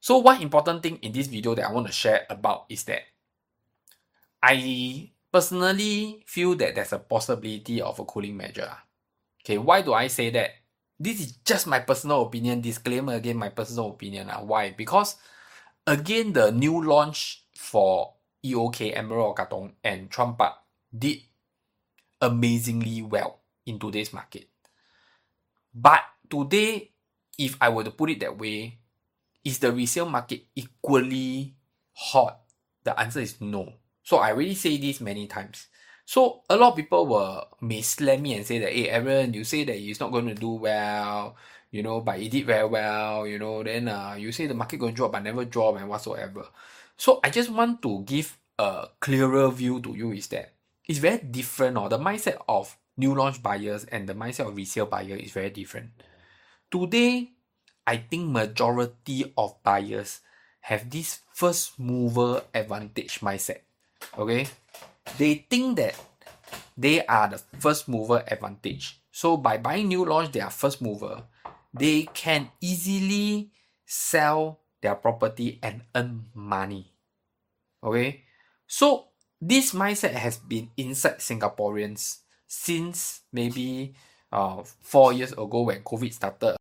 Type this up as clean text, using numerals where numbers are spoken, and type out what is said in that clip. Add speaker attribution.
Speaker 1: So one important thing in this video that I want to share about is that I personally feel that there's a possibility of a cooling measure. Okay, why do I say that? This is just my personal opinion. Disclaimer again, my personal opinion. Why? Because again, the new launch for EOK, Emerald Katong, and Trump Park did amazingly well in today's market. But today, if I were to put it that way, is the resale market equally hot? The answer is no. So I already say this many times. So a lot of people may slam me and say that, hey Aaron, you say that it's not going to do well, but it did very well, then you say the market going to drop but never drop and whatsoever. So I just want to give a clearer view to you is that it's very different. The mindset of new launch buyers and the mindset of resale buyer is very different. Today, I think majority of buyers have this first mover advantage mindset. Okay? They think that they are the first mover advantage. So by buying new launch, they are first mover. They can easily sell their property and earn money. Okay? So this mindset has been inside Singaporeans since maybe 4 years ago when COVID started.